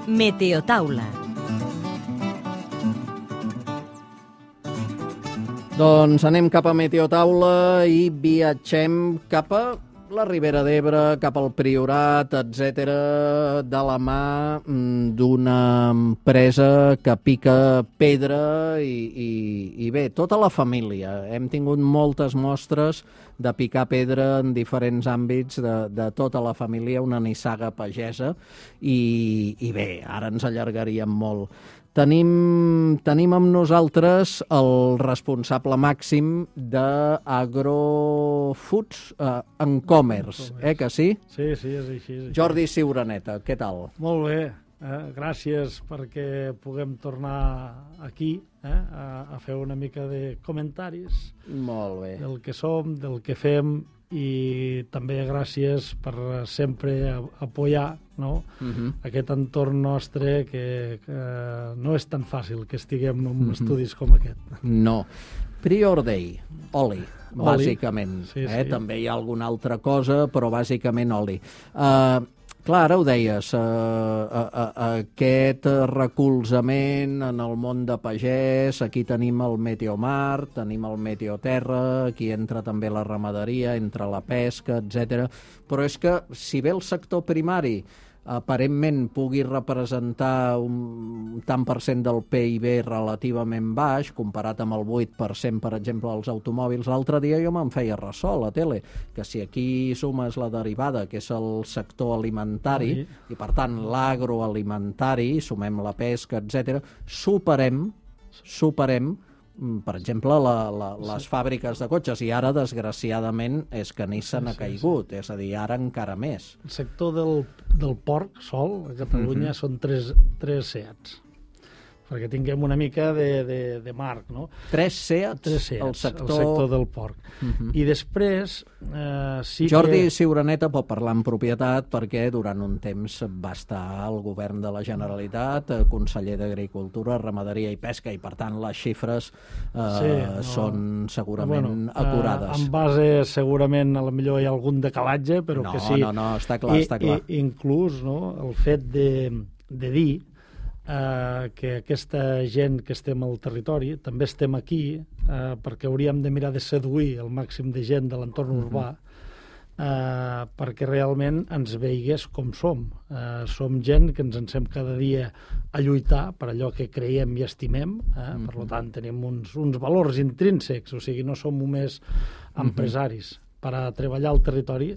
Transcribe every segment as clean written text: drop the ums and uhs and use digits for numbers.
Meteotaula. Doncs anem cap a Meteotaula i viatgem cap a la Ribera d'Ebre, cap al Priorat, etc., de la mà d'una empresa que pica pedra i bé, tota la família. Hem tingut moltes mostres de picar pedra en diferents àmbits de tota la família, una nissaga pagesa, i bé, ara ens allargaríem molt. Tenim amb nosaltres el responsable màxim d'Agrofoods en Commerce, que sí? Sí, és així. Jordi Ciuraneta, què tal? Molt bé, gràcies perquè puguem tornar aquí a fer una mica de comentaris. Molt bé. Del que som, del que fem, i també gràcies per sempre apoyar, no? Aquest entorn nostre que no és tan fàcil que estiguem en estudis com aquest. No. Prior Day, oli, bàsicament. Sí. També hi ha alguna altra cosa, però bàsicament oli. Clar, ara ho deies, aquest recolzament en el món de pagès, aquí tenim el Meteomar, tenim el Meteoterra, aquí entra també la ramaderia, entra la pesca, etc. Però és que si bé el sector primari aparentment pugui representar un tant per cent del PIB relativament baix, comparat amb el 8%, per exemple, dels automòbils. L'altre dia jo me'n feia ressò a la tele, que si aquí sumes la derivada, que és el sector alimentari, i per tant l'agroalimentari, sumem la pesca, etc., superem, per exemple, les fàbriques de cotxes, i ara, desgraciadament, és que Nissan ha caigut, és a dir, ara encara més. El sector del porc sol a Catalunya són tres Seats, perquè tinguem una mica de marc, no? Tres Seats, el sector del porc. I després sí Jordi Ciuraneta pot parlar en propietat perquè durant un temps va estar al govern de la Generalitat, conseller d'Agricultura, Ramaderia i Pesca, i per tant les xifres són segurament acurades. En base segurament a la millor hi ha algun decalatge, però que sí. No, està clar. Inclús el fet de dir que aquesta gent que estem al territori, també estem aquí perquè hauríem de mirar de seduir el màxim de gent de l'entorn urbà, perquè realment ens veigués com som. Som gent que ens encem cada dia a lluitar per allò que creiem i estimem, per tant tenim uns valors intrínsecs, o sigui, no som només empresaris. Per a treballar al territori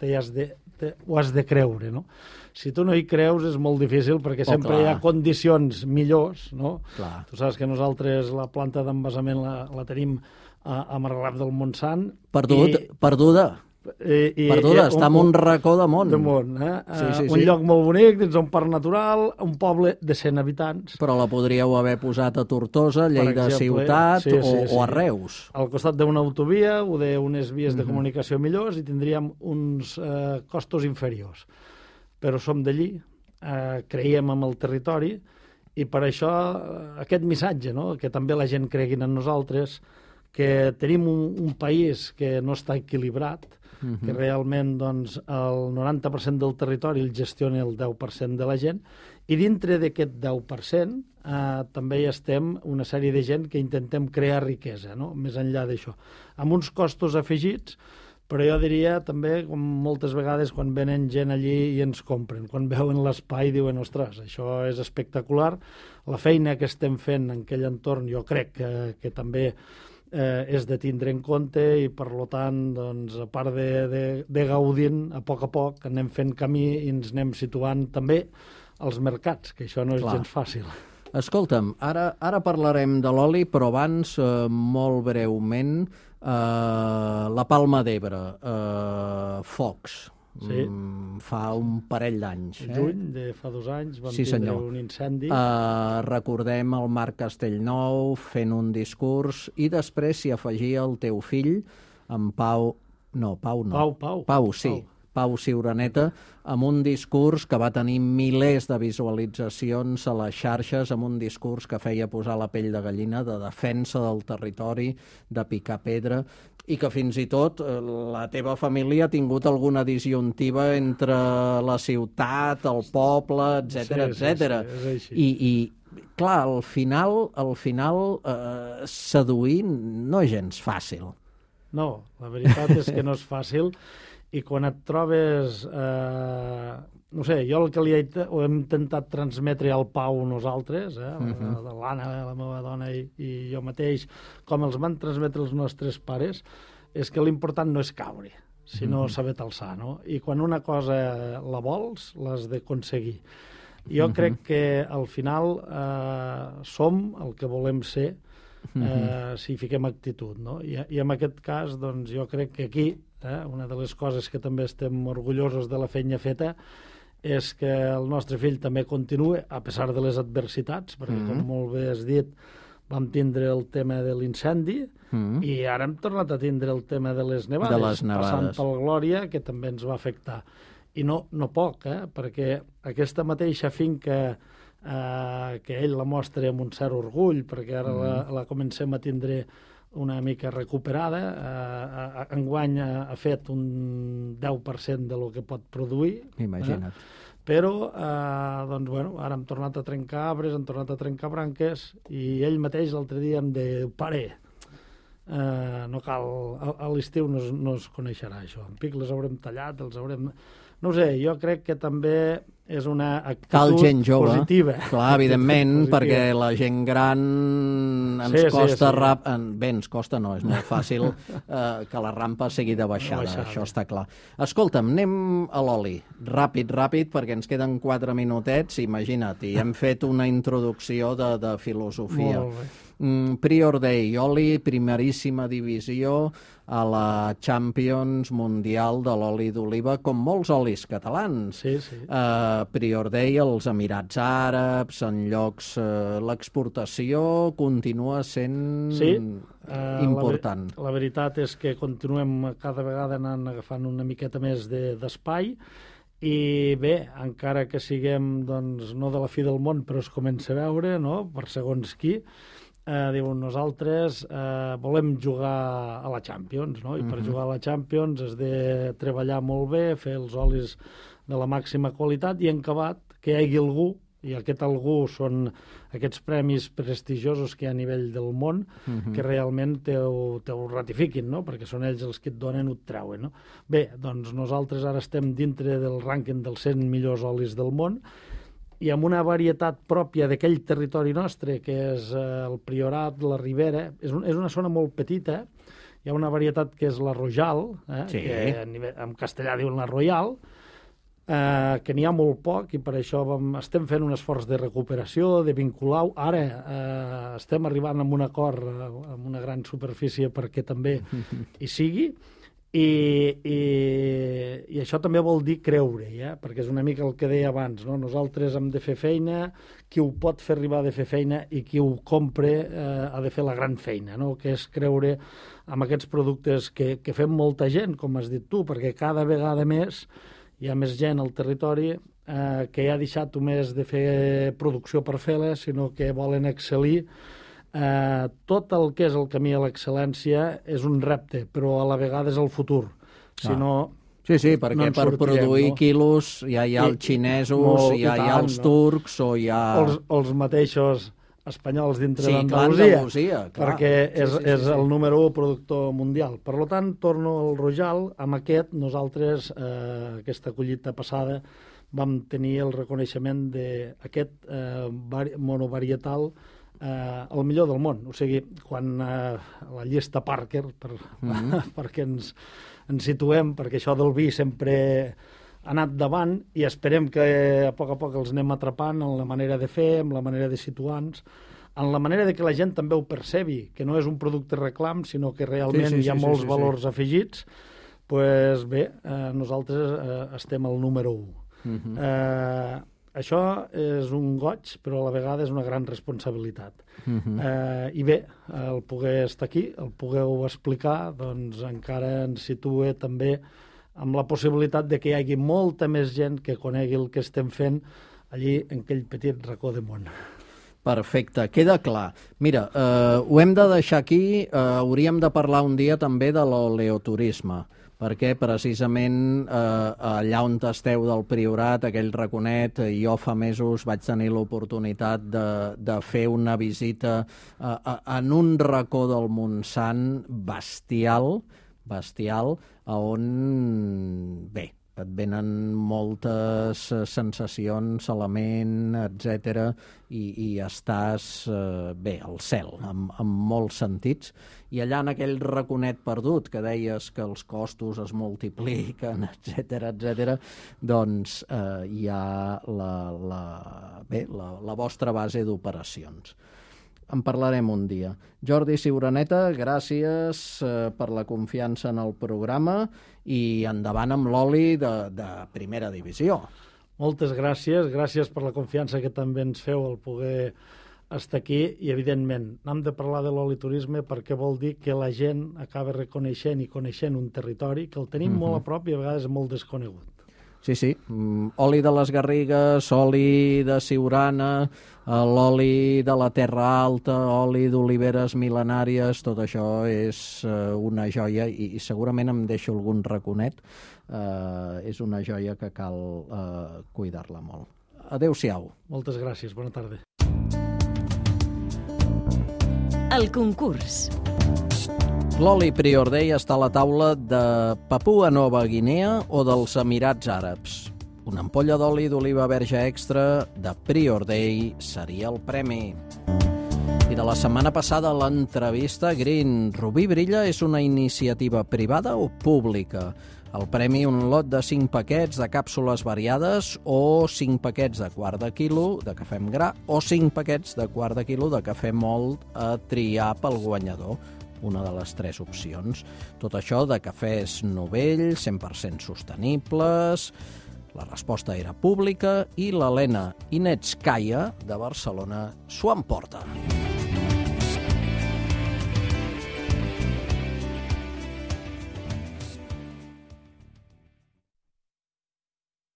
ho has de creure, no? Si tu no hi creus és molt difícil perquè sempre hi ha condicions millors, no? Clar. Tu saps que nosaltres la planta d'envasament la tenim a Margalef del Montsant. Perduda, està en un racó de món. Sí. Un lloc molt bonic, dins un parc natural, un poble de 100 habitants. Però la podríeu haver posat a Tortosa, Lleida ciutat o a Reus. Al costat d'una autovia o d'unes vies de comunicació millors i tindríem uns costos inferiors. Però som d'allí, creiem en el territori i per això aquest missatge, no? Que també la gent creguin en nosaltres, que tenim un país que no està equilibrat, que realment doncs, el 90% del territori el gestiona el 10% de la gent, i dintre d'aquest 10% també hi estem una sèrie de gent que intentem crear riquesa, no? Més enllà d'això, amb uns costos afegits, però jo diria també, com moltes vegades quan venen gent allí i ens compren, quan veuen l'espai diuen, ostres, això és espectacular, la feina que estem fent en aquell entorn jo crec que també és de tindre en compte i per tant, doncs, a part de gaudint, a poc anem fent camí i ens anem situant també als mercats, que això no és gens fàcil. Escolta'm, ara parlarem de l'oli, però abans, molt breument, la Palma d'Ebre, focs. Sí. Fa un parell d'anys. Juny de fa 2 anys vam tindre un incendi. Recordem el Marc Castellnou fent un discurs i després s'hi afegia el teu fill, en Pau Ciuraneta, amb un discurs que va tenir milers de visualitzacions a les xarxes, amb un discurs que feia posar la pell de gallina, de defensa del territori, de picar pedra. I que fins i tot la teva família ha tingut alguna disjuntiva entre la ciutat, el poble, etc etc. és així. I clar, al final seduir no és gens fàcil. No, la veritat és que no és fàcil, i quan et trobes... no sé, jo el que ho hem intentat transmetre al Pau nosaltres, l'Anna, la meva dona i jo mateix, com els van transmetre els nostres pares, és que l'important no és caure, sinó saber alçar, no? I quan una cosa la vols, l'has d'aconseguir. Jo crec que al final som el que volem ser si fiquem actitud, no? I en aquest cas, doncs, jo crec que aquí, una de les coses que també estem orgullosos de la feina feta, és que el nostre fill també continua, a pesar de les adversitats, perquè, com molt bé has dit, vam tindre el tema de l'incendi i ara hem tornat a tindre el tema de les nevades, passant pel Glòria, que també ens va afectar. I no poc, perquè aquesta mateixa finca que ell la mostra amb un cert orgull, perquè ara la comencem a tindre una mica recuperada, enguany ha fet un 10% de lo que pot produir. Imagina't. Però, doncs, bueno, ara hem tornat a trencar arbres, hem tornat a trencar branques, i ell mateix l'altre dia em diu, pare, no cal, a l'estiu no es coneixerà això. En pic les haurem tallat, els haurem... No ho sé, jo crec que també és una actitud positiva. Clar, evidentment, perquè la gent gran ens costa... Bé, ens costa no, és molt fàcil que la rampa sigui de baixada, això està clar. Escolta'm, anem a l'oli. Ràpid, perquè ens queden 4 minutets, imagina't, i hem fet una introducció de filosofia. Molt bé. Prior Day, oli, primeríssima divisió a la Champions Mundial de l'oli d'oliva, com molts olis catalans. Sí. Prior Day als Emirats Àrabs, en llocs... L'exportació continua sent important. La veritat és que continuem cada vegada anant agafant una miqueta més d'espai, i bé, encara que siguem, doncs, no de la fi del món, però es comença a veure, no?, per segons qui, diuen, nosaltres volem jugar a la Champions, no? I per jugar a la Champions has de treballar molt bé, fer els olis de la màxima qualitat, i en acabat que hi hagi algú, i aquest algú són aquests premis prestigiosos que hi ha a nivell del món, que realment te ho ratifiquin, no? Perquè són ells els que et donen o et treuen, no? Bé, doncs nosaltres ara estem dintre del rànquing dels 100 millors olis del món, i amb una varietat pròpia d'aquell territori nostre, que és el Priorat, la Ribera. És una zona molt petita, hi ha una varietat que és la Rojal, que en castellà diuen la Royal, que n'hi ha molt poc, i per això estem fent un esforç de recuperació, de vincular-ho. Ara estem arribant a un acord amb una gran superfície perquè també hi sigui, i això també vol dir creure, perquè és una mica el que deia abans, no? Nosaltres hem de fer feina, qui ho pot fer arribar ha de fer feina, i qui ho compra ha de fer la gran feina, no? Que és creure en aquests productes que fem molta gent, com has dit tu, perquè cada vegada més hi ha més gent al territori que ha deixat només de fer producció per fer-la, sinó que volen excel·lir. Tot el que és el camí a l'excel·lència és un repte, però a la vegada és el futur. Si no, sí, perquè per produir quilos ja hi ha els xinesos, ja hi ha els turcs, o hi ha... Els mateixos espanyols dintre d'Andalusia, perquè és el número 1 productor mundial. Per tant, torno al Rojal. Amb aquest, nosaltres, aquesta collita passada, vam tenir el reconeixement d'aquest monovarietal el millor del món. O sigui, quan la llista Parker, perquè ens situem, perquè això del vi sempre ha anat davant, i esperem que a poc els anem atrapant en la manera de fer, en la manera de situar-nos, en la manera de que la gent també ho percebi, que no és un producte reclam, sinó que realment hi ha molts valors afegits. Doncs bé, nosaltres estem al número 1. Això és un goig, però a la vegada és una gran responsabilitat. I bé, el poder estar aquí, el poder-ho explicar, doncs encara ens situa també amb la possibilitat de que hi hagi molta més gent que conegui el que estem fent allí en aquell petit racó de món. Perfecte, queda clar. Mira, ho hem de deixar aquí, hauríem de parlar un dia també de l'oleoturisme, perquè precisament allà on esteu del Priorat, aquell raconet, jo fa mesos vaig tenir l'oportunitat de fer una visita en un racó del Montsant bestial, on, bé, et venen moltes sensacions, element, etc. i estàs, bé, al cel, en molts sentits. I allà en aquell raconet perdut, que deies que els costos es multipliquen, etc., doncs hi ha la vostra base d'operacions. En parlarem un dia. Jordi Ciuraneta, gràcies per la confiança en el programa i endavant amb l'oli de primera divisió. Moltes gràcies per la confiança que també ens feu al poder estar aquí i, evidentment, hem de parlar de l'oliturisme perquè vol dir que la gent acaba reconeixent i coneixent un territori que el tenim molt a prop i a vegades molt desconegut. Sí. Oli de les Garrigues, oli de Siurana, l'oli de la Terra Alta, oli d'oliveres mil·lenàries, tot això és una joia i segurament em deixo algun raconet. És una joia que cal cuidar-la molt. Adéu-siau. Moltes gràcies, bona tarda. El concurs. L'oli Prior Day està a la taula de Papua Nova Guinea o dels Emirats Àrabs. Una ampolla d'oli d'oliva verge extra de Prior Day seria el premi. I de la setmana passada, l'entrevista Green. Rubí Brilla és una iniciativa privada o pública? El premi, un lot de 5 paquets de càpsules variades o 5 paquets de quart de quilo de cafè amb gra o 5 paquets de quart de quilo de cafè mòlt a triar pel guanyador. Una de les 3 opcions. Tot això de cafès novells, 100% sostenibles. La resposta era pública i l'Helena Inetskaya de Barcelona s'ho emporta.